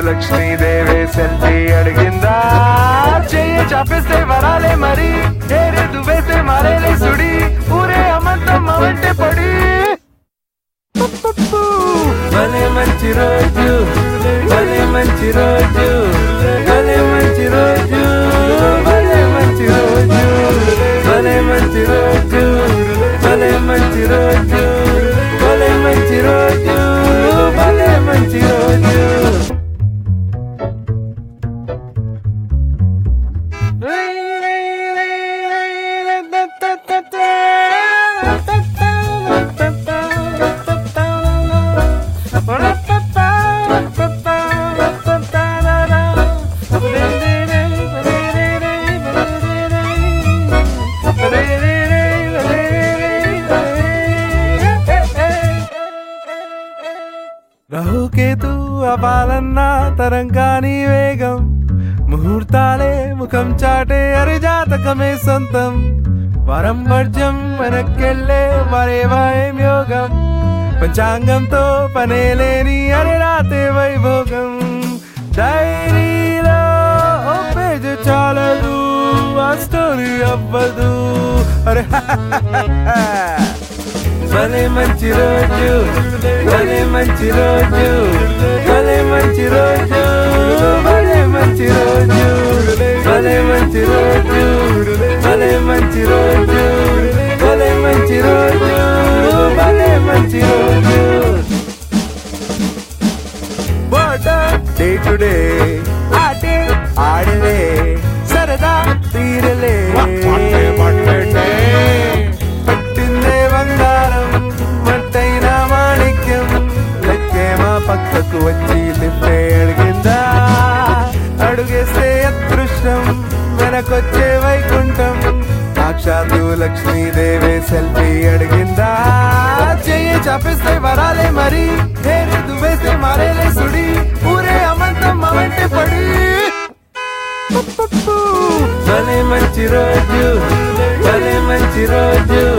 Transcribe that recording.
Lakshmidevi selfie అడిగిందా చెయ్యి చాపేస్తే వరాలే మరి ఏరే దువ్వేస్తే మారేలే సుడి ఊరే అమంతం అవంటే పడి భలే మంచి రోజు భలే మంచి రోజు భలే మంచి రోజు భలే మంచి రోజు భలే మంచి రోజు భలే మంచి రోజు భలే మంచి రోజు భలే మంచి రోజు రాహుకేతు అపాలన్నా తరంగాని వేగం ముహూర్తాలే ముఖం చాటే అరిజాతకమే సొంతం వరం వర్జం వెనక్కెళ్ళే మరేవాయం యోగం పంచాంగంతో పనేలేని అరిరాతే వైభోగం డైరీలో ఓ పేజీ చాలదు ఆ స్టోరీ అవ్వదు అరే భలే మంచి రోజు భలే మంచి రోజు భలే మంచి రోజు భలే మంచి రోజు భలే మంచి రోజు భలే మంచి రోజు భలే మంచి రోజు భలే మంచి రోజు డే టు డే ఆటే ఆడలే సరదా తీరలే పట్టిందే బంగారం మట్టైన మాణిక్యం లెక్కేమా పక్కకు వచ్చి లిఫ్టే అడిగిందా అడుగేస్తే అదృష్టం వెనకొచ్చే వైకుంఠం సాక్షాత్తు లక్ష్మీదేవి సెల్ఫీ అడిగిందా చెయ్యి చాపిస్తే వరాలే మరి ఏరే దువ్వేస్తే మారేలే సుడి ఊరే అమంతం అవంటే పడి భలే మంచి రోజు భలే మంచి రోజు